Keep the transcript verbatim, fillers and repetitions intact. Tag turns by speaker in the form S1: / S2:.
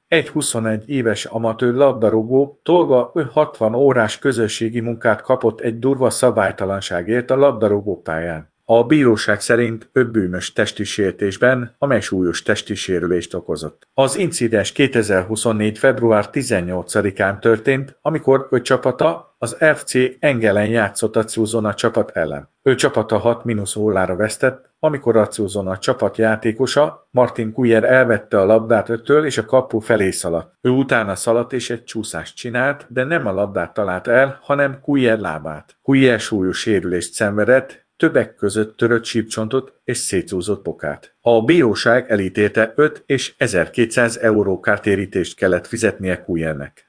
S1: Egy huszonegy éves amatőr labdarúgó tolga hatvan órás közösségi munkát kapott egy durva szabálytalanságért a labdarúgópályán. A bíróság szerint ő bűnös testi sértésben, amely súlyos testi sérülést okozott. Az incidens kétezer-huszonnégy. február tizennyolcadikán történt, amikor ő csapata, az ef cé Engelen játszott a Cuzona csapat ellen. Ő csapata hat mínusz órára vesztett, amikor a Cuzona csapat játékosa, Martin Kujer elvette a labdát öttől és a kapu felé szaladt. Ő utána szaladt és egy csúszást csinált, de nem a labdát talált el, hanem Kujer lábát. Kujer súlyos sérülést szenvedett, többek között törött sípcsontot és szétszúzott pokát. A bíróság elítélte öt és ezerkétszáz euró kártérítést kellett fizetnie Kujernek.